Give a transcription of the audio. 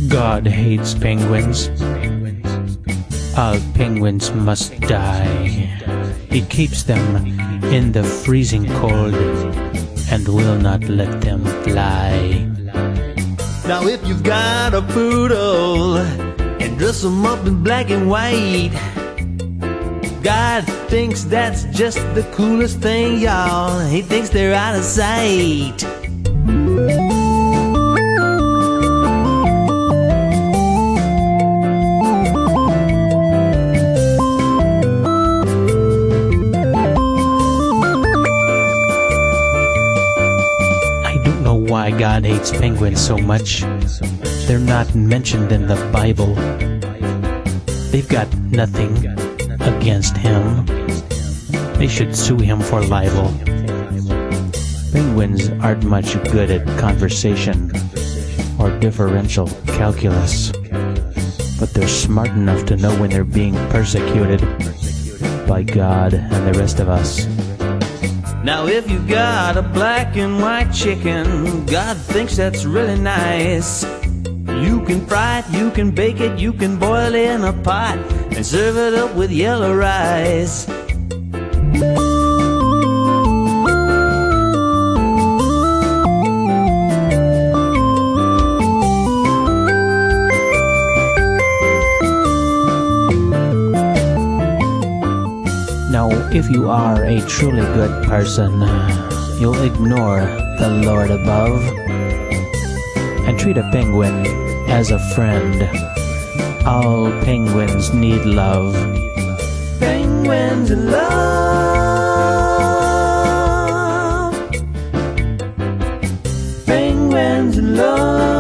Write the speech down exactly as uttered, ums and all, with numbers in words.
God hates penguins. All penguins must die. He keeps them in the freezing cold and will not let them fly. Now if you've got a poodle and dress them up in black and white, God thinks that's just the coolest thing, y'all. He thinks they're out of sight. Why God hates penguins so much. They're not mentioned in the Bible. They've got nothing against him. They should sue him for libel. Penguins aren't much good at conversation or differential calculus, but they're smart enough to know when they're being persecuted by God and the rest of us. Now if you got a black and white chicken, God thinks that's really nice. You can fry it, you can bake it, you can boil it in a pot and serve it up with yellow rice. Now, if you are a truly good person, you'll ignore the Lord above and treat a penguin as a friend. All penguins need love. Penguins in love. Penguins in love.